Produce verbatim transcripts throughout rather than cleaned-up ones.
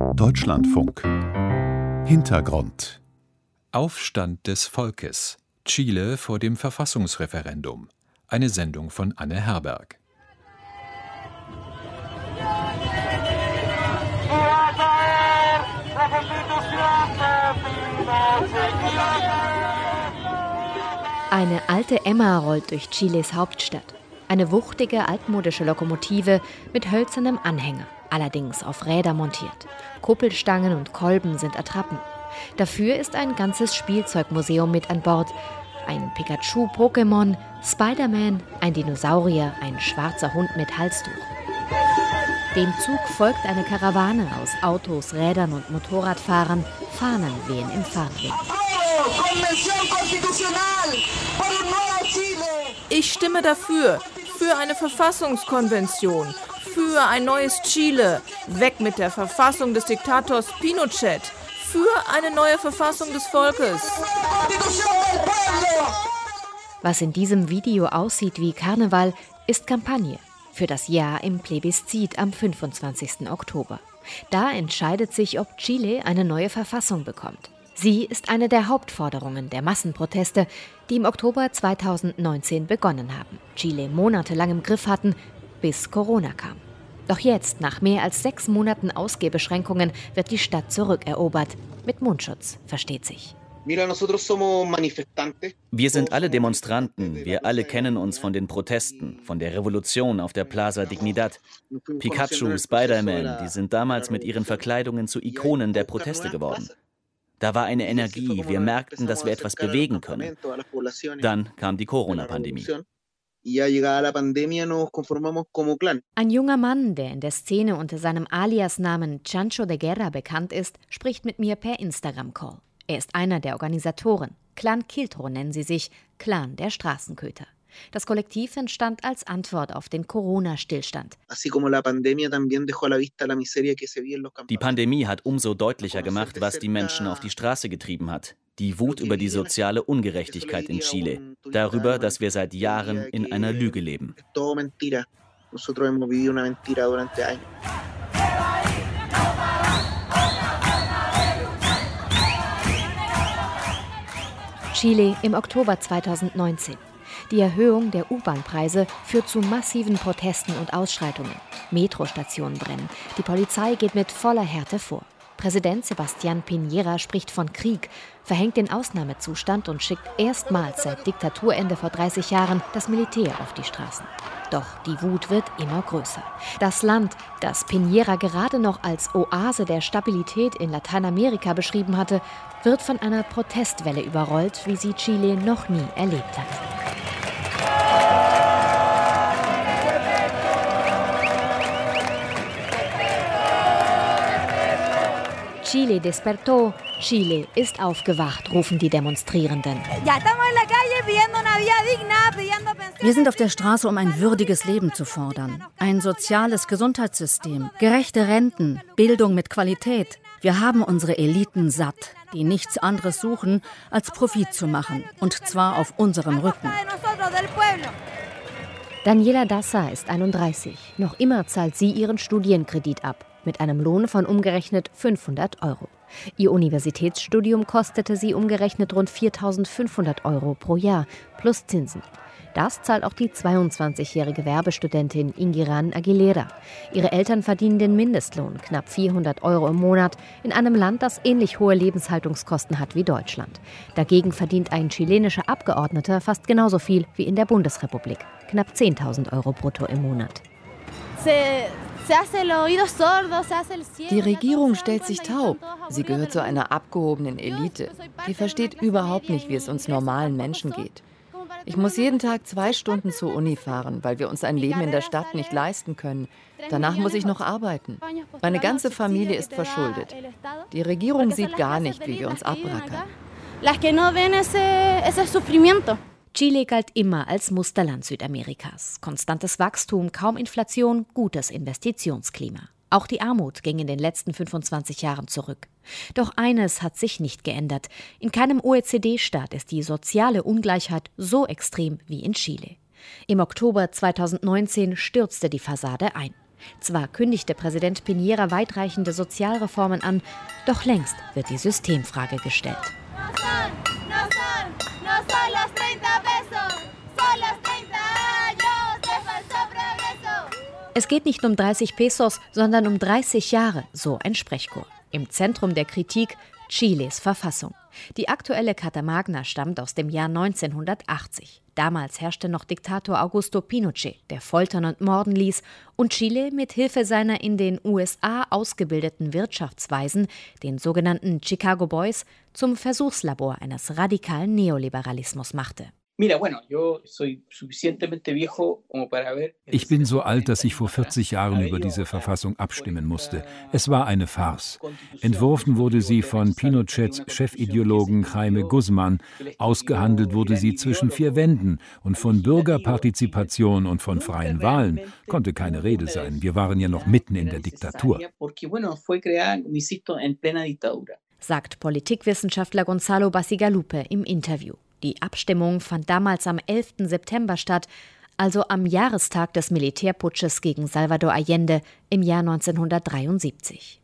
Deutschlandfunk. Hintergrund. Aufstand des Volkes. Chile vor dem Verfassungsreferendum. Eine Sendung von Anne Herberg. Eine alte Emma rollt durch Chiles Hauptstadt. Eine wuchtige, altmodische Lokomotive mit hölzernem Anhänger, allerdings auf Räder montiert. Kuppelstangen und Kolben sind Attrappen. Dafür ist ein ganzes Spielzeugmuseum mit an Bord. Ein Pikachu-Pokémon, Spider-Man, ein Dinosaurier, ein schwarzer Hund mit Halstuch. Dem Zug folgt eine Karawane aus Autos, Rädern und Motorradfahrern. Fahnen wehen im Fahrtwind. Ich stimme dafür, für eine Verfassungskonvention, für ein neues Chile, weg mit der Verfassung des Diktators Pinochet, für eine neue Verfassung des Volkes. Was in diesem Video aussieht wie Karneval, ist Kampagne für das Ja im Plebiszit am fünfundzwanzigsten Oktober. Da entscheidet sich, ob Chile eine neue Verfassung bekommt. Sie ist eine der Hauptforderungen der Massenproteste, die im Oktober zweitausendneunzehn begonnen haben, Chile monatelang im Griff hatten, bis Corona kam. Doch jetzt, nach mehr als sechs Monaten Ausgehbeschränkungen, wird die Stadt zurückerobert. Mit Mundschutz, versteht sich. Wir sind alle Demonstranten, wir alle kennen uns von den Protesten, von der Revolution auf der Plaza Dignidad. Pikachu, Spider-Man, die sind damals mit ihren Verkleidungen zu Ikonen der Proteste geworden. Da war eine Energie, wir merkten, dass wir etwas bewegen können. Dann kam die Corona-Pandemie. Ein junger Mann, der in der Szene unter seinem Aliasnamen Chancho de Guerra bekannt ist, spricht mit mir per Instagram-Call. Er ist einer der Organisatoren. Clan Quiltro nennen sie sich, Clan der Straßenköter. Das Kollektiv entstand als Antwort auf den Corona-Stillstand. Die Pandemie hat umso deutlicher gemacht, was die Menschen auf die Straße getrieben hat. Die Wut über die soziale Ungerechtigkeit in Chile. Darüber, dass wir seit Jahren in einer Lüge leben. Chile im Oktober zweitausendneunzehn. Die Erhöhung der U-Bahn-Preise führt zu massiven Protesten und Ausschreitungen. Metrostationen brennen. Die Polizei geht mit voller Härte vor. Präsident Sebastián Piñera spricht von Krieg, verhängt den Ausnahmezustand und schickt erstmals seit Diktaturende vor dreißig Jahren das Militär auf die Straßen. Doch die Wut wird immer größer. Das Land, das Piñera gerade noch als Oase der Stabilität in Lateinamerika beschrieben hatte, wird von einer Protestwelle überrollt, wie sie Chile noch nie erlebt hat. Chile despertó, Chile ist aufgewacht, rufen die Demonstrierenden. Wir sind auf der Straße, um ein würdiges Leben zu fordern. Ein soziales Gesundheitssystem, gerechte Renten, Bildung mit Qualität. Wir haben unsere Eliten satt, die nichts anderes suchen, als Profit zu machen. Und zwar auf unserem Rücken. Daniela Dassa ist einunddreißig. Noch immer zahlt sie ihren Studienkredit ab. Mit einem Lohn von umgerechnet fünfhundert Euro. Ihr Universitätsstudium kostete sie umgerechnet rund viertausendfünfhundert Euro pro Jahr, plus Zinsen. Das zahlt auch die zweiundzwanzigjährige Werbestudentin Ingiran Aguilera. Ihre Eltern verdienen den Mindestlohn, knapp vierhundert Euro im Monat, in einem Land, das ähnlich hohe Lebenshaltungskosten hat wie Deutschland. Dagegen verdient ein chilenischer Abgeordneter fast genauso viel wie in der Bundesrepublik, knapp zehntausend Euro brutto im Monat. Die Regierung stellt sich taub. Sie gehört zu einer abgehobenen Elite. Die versteht überhaupt nicht, wie es uns normalen Menschen geht. Ich muss jeden Tag zwei Stunden zur Uni fahren, weil wir uns ein Leben in der Stadt nicht leisten können. Danach muss ich noch arbeiten. Meine ganze Familie ist verschuldet. Die Regierung sieht gar nicht, wie wir uns abrackern. Chile galt immer als Musterland Südamerikas. Konstantes Wachstum, kaum Inflation, gutes Investitionsklima. Auch die Armut ging in den letzten fünfundzwanzig Jahren zurück. Doch eines hat sich nicht geändert. In keinem O E C D-Staat ist die soziale Ungleichheit so extrem wie in Chile. Im Oktober zweitausendneunzehn stürzte die Fassade ein. Zwar kündigte Präsident Piñera weitreichende Sozialreformen an, doch längst wird die Systemfrage gestellt. Es geht nicht um dreißig Pesos, sondern um dreißig Jahre, so ein Sprechchor. Im Zentrum der Kritik Chiles Verfassung. Die aktuelle Carta Magna stammt aus dem Jahr neunzehnhundertachtzig. Damals herrschte noch Diktator Augusto Pinochet, der foltern und morden ließ und Chile mit Hilfe seiner in den U S A ausgebildeten Wirtschaftsweisen, den sogenannten Chicago Boys, zum Versuchslabor eines radikalen Neoliberalismus machte. Ich bin so alt, dass ich vor vierzig Jahren über diese Verfassung abstimmen musste. Es war eine Farce. Entworfen wurde sie von Pinochets Chefideologen Jaime Guzman. Ausgehandelt wurde sie zwischen vier Wänden. Und von Bürgerpartizipation und von freien Wahlen konnte keine Rede sein. Wir waren ja noch mitten in der Diktatur. Sagt Politikwissenschaftler Gonzalo Bacigalupe im Interview. Die Abstimmung fand damals am elften September statt, also am Jahrestag des Militärputsches gegen Salvador Allende im Jahr neunzehnhundertdreiundsiebzig.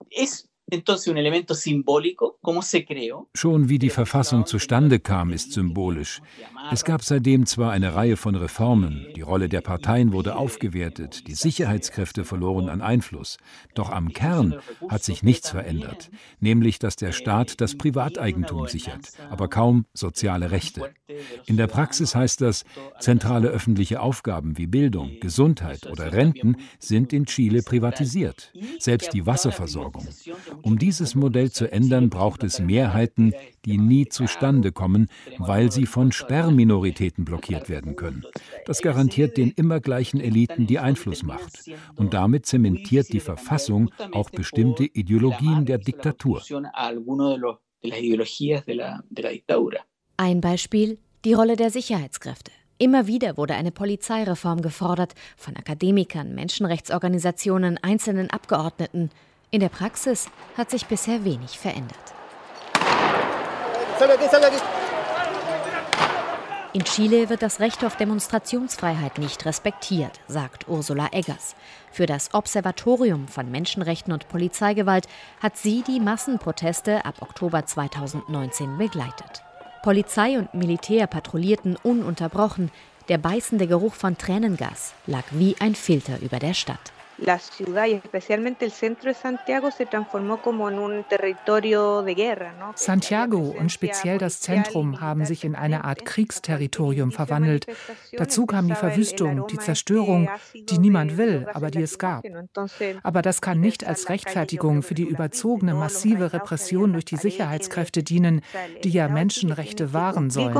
Schon wie die Verfassung zustande kam, ist symbolisch. Es gab seitdem zwar eine Reihe von Reformen, die Rolle der Parteien wurde aufgewertet, die Sicherheitskräfte verloren an Einfluss. Doch am Kern hat sich nichts verändert, nämlich dass der Staat das Privateigentum sichert, aber kaum soziale Rechte. In der Praxis heißt das, zentrale öffentliche Aufgaben wie Bildung, Gesundheit oder Renten sind in Chile privatisiert, selbst die Wasserversorgung. Um dieses Modell zu ändern, braucht es Mehrheiten, die nie zustande kommen, weil sie von Sperrminoritäten blockiert werden können. Das garantiert den immer gleichen Eliten die Einflussmacht. Und damit zementiert die Verfassung auch bestimmte Ideologien der Diktatur. Ein Beispiel: die Rolle der Sicherheitskräfte. Immer wieder wurde eine Polizeireform gefordert, von Akademikern, Menschenrechtsorganisationen, einzelnen Abgeordneten. In der Praxis hat sich bisher wenig verändert. In Chile wird das Recht auf Demonstrationsfreiheit nicht respektiert, sagt Ursula Eggers. Für das Observatorium von Menschenrechten und Polizeigewalt hat sie die Massenproteste ab Oktober zweitausendneunzehn begleitet. Polizei und Militär patrouillierten ununterbrochen. Der beißende Geruch von Tränengas lag wie ein Filter über der Stadt. La ciudad y especialmente el centro de Santiago se transformó como en un territorio de guerra, ¿no? Santiago und speziell das Zentrum haben sich in eine Art Kriegsterritorium verwandelt. Dazu kam die Verwüstung, die Zerstörung, die niemand will, aber die es gab. Aber das kann nicht als Rechtfertigung für die überzogene massive Repression durch die Sicherheitskräfte dienen, die ja Menschenrechte wahren sollen.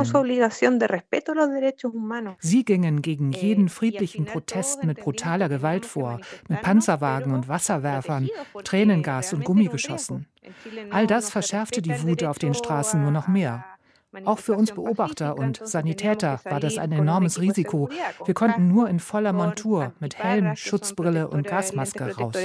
Sie gingen gegen jeden friedlichen Protest mit brutaler Gewalt vor, mit Panzerwagen und Wasserwerfern, Tränengas und Gummigeschossen. All das verschärfte die Wut auf den Straßen nur noch mehr. Auch für uns Beobachter und Sanitäter war das ein enormes Risiko. Wir konnten nur in voller Montur mit Helm, Schutzbrille und Gasmaske raus.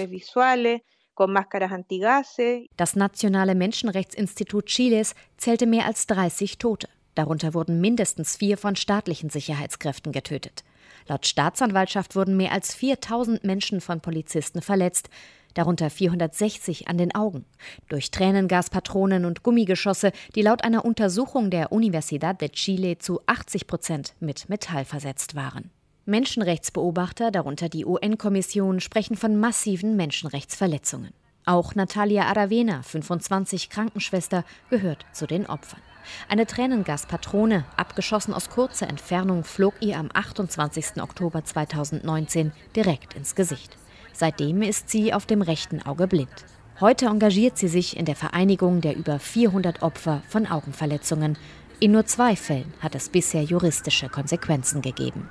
Das Nationale Menschenrechtsinstitut Chiles zählte mehr als dreißig Tote. Darunter wurden mindestens vier von staatlichen Sicherheitskräften getötet. Laut Staatsanwaltschaft wurden mehr als viertausend Menschen von Polizisten verletzt, darunter vierhundertsechzig an den Augen, durch Tränengaspatronen und Gummigeschosse, die laut einer Untersuchung der Universidad de Chile zu achtzig Prozent mit Metall versetzt waren. Menschenrechtsbeobachter, darunter die U N-Kommission, sprechen von massiven Menschenrechtsverletzungen. Auch Natalia Aravena, fünfundzwanzig, Krankenschwester, gehört zu den Opfern. Eine Tränengaspatrone, abgeschossen aus kurzer Entfernung, flog ihr am achtundzwanzigsten Oktober zweitausendneunzehn direkt ins Gesicht. Seitdem ist sie auf dem rechten Auge blind. Heute engagiert sie sich in der Vereinigung der über vierhundert Opfer von Augenverletzungen. In nur zwei Fällen hat es bisher juristische Konsequenzen gegeben.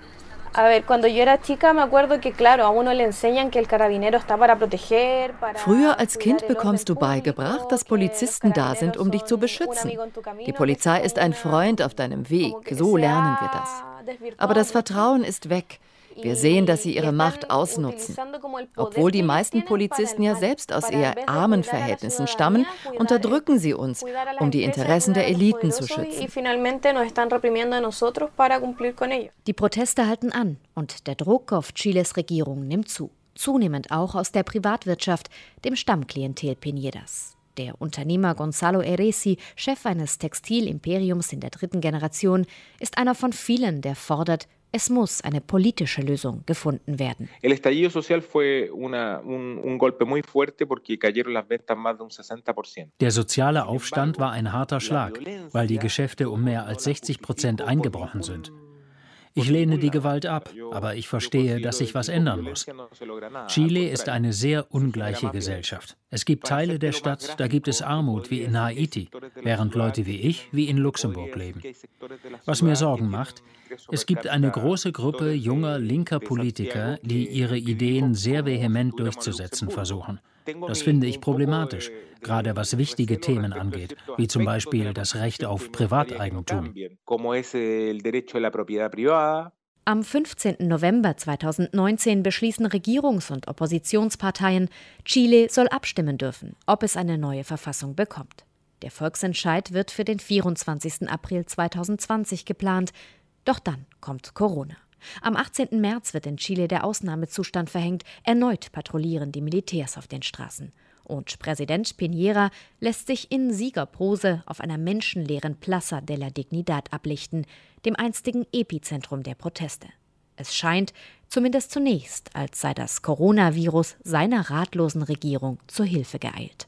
Früher als Kind bekommst du beigebracht, dass Polizisten da sind, um dich zu beschützen. Die Polizei ist ein Freund auf deinem Weg, so lernen wir das. Aber das Vertrauen ist weg. Wir sehen, dass sie ihre Macht ausnutzen. Obwohl die meisten Polizisten ja selbst aus eher armen Verhältnissen stammen, unterdrücken sie uns, um die Interessen der Eliten zu schützen. Die Proteste halten an und der Druck auf Chiles Regierung nimmt zu. zunehmend auch aus der Privatwirtschaft, dem Stammklientel Piñeras. Der Unternehmer Gonzalo Eresi, Chef eines Textilimperiums in der dritten Generation, ist einer von vielen, der fordert, es muss eine politische Lösung gefunden werden. Der soziale Aufstand war ein harter Schlag, weil die Geschäfte um mehr als sechzig Prozent eingebrochen sind. Ich lehne die Gewalt ab, aber ich verstehe, dass sich was ändern muss. Chile ist eine sehr ungleiche Gesellschaft. Es gibt Teile der Stadt, da gibt es Armut wie in Haiti, während Leute wie ich wie in Luxemburg leben. Was mir Sorgen macht, es gibt eine große Gruppe junger linker Politiker, die ihre Ideen sehr vehement durchzusetzen versuchen. Das finde ich problematisch, gerade was wichtige Themen angeht, wie zum Beispiel das Recht auf Privateigentum. Am fünfzehnten November zweitausendneunzehn beschließen Regierungs- und Oppositionsparteien, Chile soll abstimmen dürfen, ob es eine neue Verfassung bekommt. Der Volksentscheid wird für den vierundzwanzigsten April zweitausendzwanzig geplant, doch dann kommt Corona. Am achtzehnten März wird in Chile der Ausnahmezustand verhängt. Erneut patrouillieren die Militärs auf den Straßen. Und Präsident Piñera lässt sich in Siegerpose auf einer menschenleeren Plaza de la Dignidad ablichten, dem einstigen Epizentrum der Proteste. Es scheint, zumindest zunächst, als sei das Coronavirus seiner ratlosen Regierung zur Hilfe geeilt.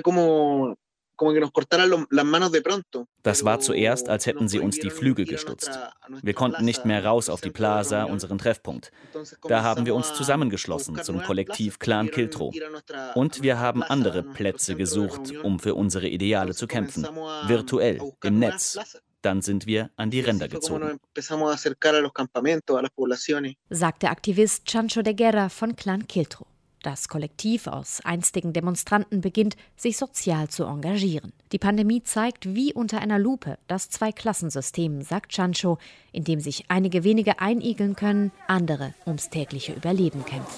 Das war zuerst, als hätten sie uns die Flügel gestutzt. Wir konnten nicht mehr raus auf die Plaza, unseren Treffpunkt. Da haben wir uns zusammengeschlossen zum Kollektiv Clan Quiltro. Und wir haben andere Plätze gesucht, um für unsere Ideale zu kämpfen. Virtuell, im Netz. Dann sind wir an die Ränder gezogen, sagt der Aktivist Chancho de Guerra von Clan Quiltro. Das Kollektiv aus einstigen Demonstranten beginnt, sich sozial zu engagieren. Die Pandemie zeigt wie unter einer Lupe das Zweiklassensystem, sagt Chancho, in dem sich einige wenige einigeln können, andere ums tägliche Überleben kämpfen.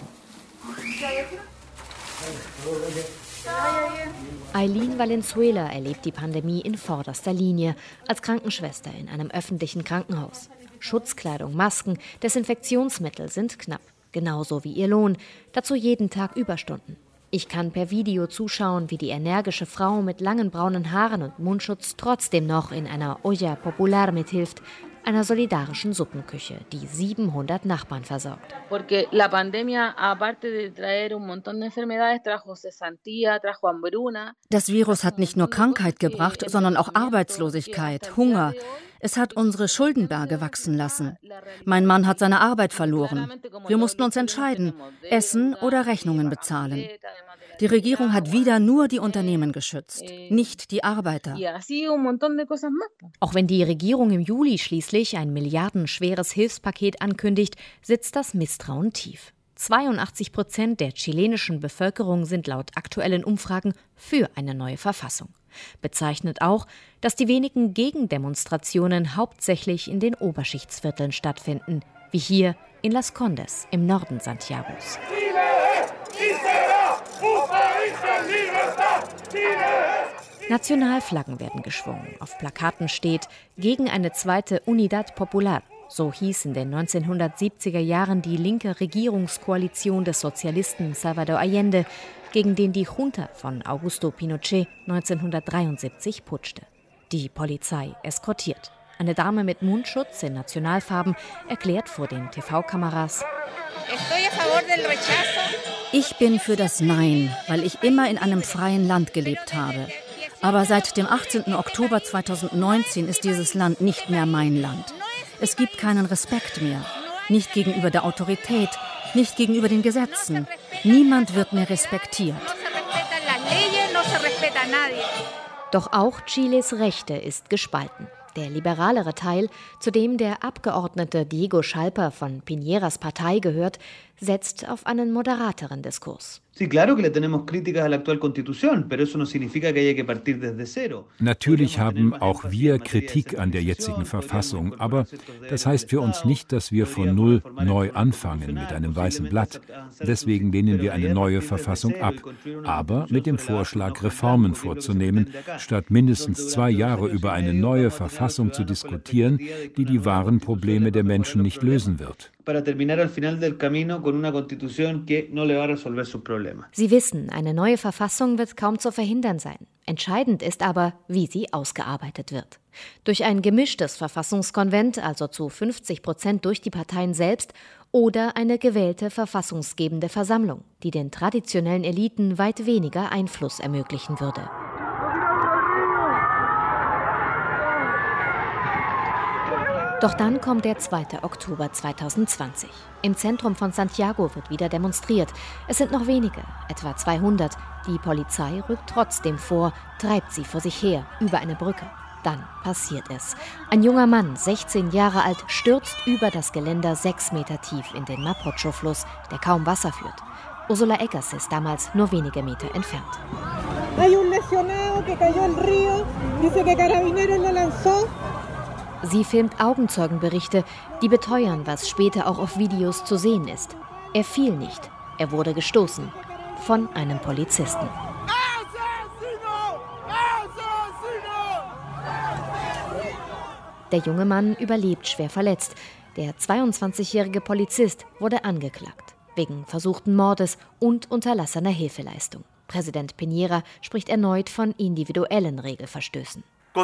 Aileen Valenzuela erlebt die Pandemie in vorderster Linie als Krankenschwester in einem öffentlichen Krankenhaus. Schutzkleidung, Masken, Desinfektionsmittel sind knapp. Genauso wie ihr Lohn, dazu jeden Tag Überstunden. Ich kann per Video zuschauen, wie die energische Frau mit langen braunen Haaren und Mundschutz trotzdem noch in einer Olla Popular mithilft, einer solidarischen Suppenküche, die siebenhundert Nachbarn versorgt. Das Virus hat nicht nur Krankheit gebracht, sondern auch Arbeitslosigkeit, Hunger. Es hat unsere Schuldenberge wachsen lassen. Mein Mann hat seine Arbeit verloren. Wir mussten uns entscheiden, essen oder Rechnungen bezahlen. Die Regierung hat wieder nur die Unternehmen geschützt, nicht die Arbeiter. Auch wenn die Regierung im Juli schließlich ein milliardenschweres Hilfspaket ankündigt, sitzt das Misstrauen tief. zweiundachtzig Prozent der chilenischen Bevölkerung sind laut aktuellen Umfragen für eine neue Verfassung. Bezeichnet auch, dass die wenigen Gegendemonstrationen hauptsächlich in den Oberschichtsvierteln stattfinden, wie hier in Las Condes im Norden Santiagos. Nationalflaggen werden geschwungen. Auf Plakaten steht gegen eine zweite Unidad Popular. So hieß in den neunzehnhundertsiebziger Jahren die linke Regierungskoalition des Sozialisten Salvador Allende, gegen den die Junta von Augusto Pinochet neunzehnhundertdreiundsiebzig putschte. Die Polizei eskortiert. Eine Dame mit Mundschutz in Nationalfarben erklärt vor den T V-Kameras: Ich bin für das Nein, weil ich immer in einem freien Land gelebt habe. Aber seit dem achtzehnten Oktober zweitausendneunzehn ist dieses Land nicht mehr mein Land. Es gibt keinen Respekt mehr. Nicht gegenüber der Autorität, nicht gegenüber den Gesetzen. Niemand wird mehr respektiert. Doch auch Chiles Rechte ist gespalten. Der liberalere Teil, zu dem der Abgeordnete Diego Schalper von Piñeras Partei gehört, setzt auf einen moderateren Diskurs. Natürlich haben auch wir Kritik an der jetzigen Verfassung, aber das heißt für uns nicht, dass wir von Null neu anfangen mit einem weißen Blatt. Deswegen lehnen wir eine neue Verfassung ab, aber mit dem Vorschlag, Reformen vorzunehmen, statt mindestens zwei Jahre über eine neue Verfassung zu diskutieren, die die wahren Probleme der Menschen nicht lösen wird. Sie wissen, eine neue Verfassung wird kaum zu verhindern sein. Entscheidend ist aber, wie sie ausgearbeitet wird. Durch ein gemischtes Verfassungskonvent, also zu fünfzig Prozent durch die Parteien selbst, oder eine gewählte verfassungsgebende Versammlung, die den traditionellen Eliten weit weniger Einfluss ermöglichen würde. Doch dann kommt der zweite Oktober zweitausendzwanzig. Im Zentrum von Santiago wird wieder demonstriert. Es sind noch wenige, etwa zweihundert. Die Polizei rückt trotzdem vor, treibt sie vor sich her, über eine Brücke. Dann passiert es. Ein junger Mann, sechzehn Jahre alt, stürzt über das Geländer sechs Meter tief in den Mapocho-Fluss, der kaum Wasser führt. Ursula Eggers ist damals nur wenige Meter entfernt. Sie filmt Augenzeugenberichte, die beteuern, was später auch auf Videos zu sehen ist. Er fiel nicht, er wurde gestoßen. Von einem Polizisten. Der junge Mann überlebt schwer verletzt. Der zweiundzwanzigjährige Polizist wurde angeklagt. Wegen versuchten Mordes und unterlassener Hilfeleistung. Präsident Piñera spricht erneut von individuellen Regelverstößen.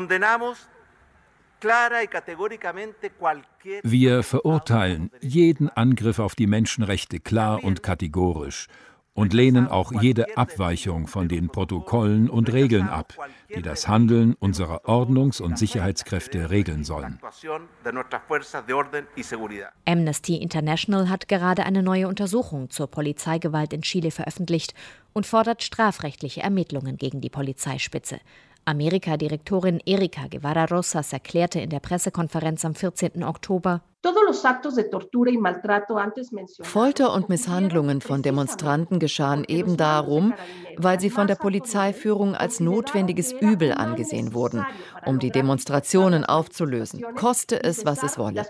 Wir verurteilen jeden Angriff auf die Menschenrechte klar und kategorisch und lehnen auch jede Abweichung von den Protokollen und Regeln ab, die das Handeln unserer Ordnungs- und Sicherheitskräfte regeln sollen. Amnesty International hat gerade eine neue Untersuchung zur Polizeigewalt in Chile veröffentlicht und fordert strafrechtliche Ermittlungen gegen die Polizeispitze. Amerika-Direktorin Erika Guevara Rosas erklärte in der Pressekonferenz am vierzehnten Oktober: Folter und Misshandlungen von Demonstranten geschahen eben darum, weil sie von der Polizeiführung als notwendiges Übel angesehen wurden, um die Demonstrationen aufzulösen, koste es, was es wolle.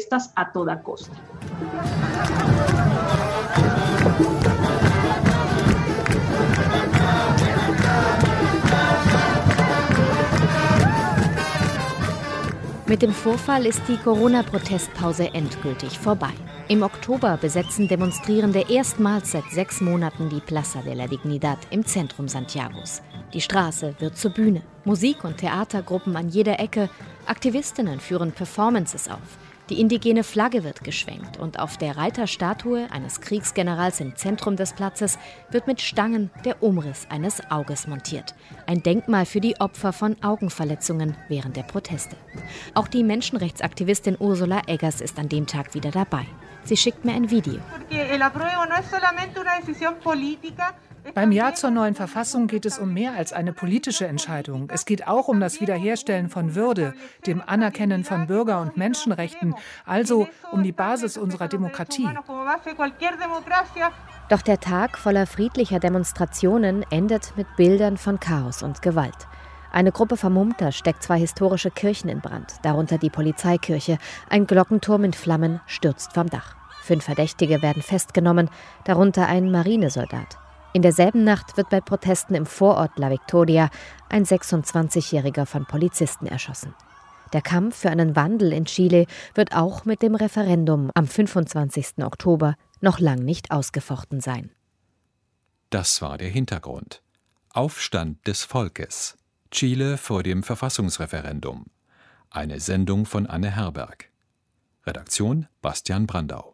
Mit dem Vorfall ist die Corona-Protestpause endgültig vorbei. Im Oktober besetzen Demonstrierende erstmals seit sechs Monaten die Plaza de la Dignidad im Zentrum Santiagos. Die Straße wird zur Bühne. Musik- und Theatergruppen an jeder Ecke. Aktivistinnen führen Performances auf. Die indigene Flagge wird geschwenkt und auf der Reiterstatue eines Kriegsgenerals im Zentrum des Platzes wird mit Stangen der Umriss eines Auges montiert. Ein Denkmal für die Opfer von Augenverletzungen während der Proteste. Auch die Menschenrechtsaktivistin Ursula Eggers ist an dem Tag wieder dabei. Sie schickt mir ein Video. Beim Ja zur neuen Verfassung geht es um mehr als eine politische Entscheidung. Es geht auch um das Wiederherstellen von Würde, dem Anerkennen von Bürger- und Menschenrechten, also um die Basis unserer Demokratie. Doch der Tag voller friedlicher Demonstrationen endet mit Bildern von Chaos und Gewalt. Eine Gruppe Vermummter steckt zwei historische Kirchen in Brand, darunter die Polizeikirche. Ein Glockenturm in Flammen stürzt vom Dach. Fünf Verdächtige werden festgenommen, darunter ein Marinesoldat. In derselben Nacht wird bei Protesten im Vorort La Victoria ein sechsundzwanzigjähriger von Polizisten erschossen. Der Kampf für einen Wandel in Chile wird auch mit dem Referendum am fünfundzwanzigsten Oktober noch lang nicht ausgefochten sein. Das war der Hintergrund. Aufstand des Volkes. Chile vor dem Verfassungsreferendum. Eine Sendung von Anne Herberg. Redaktion Bastian Brandau.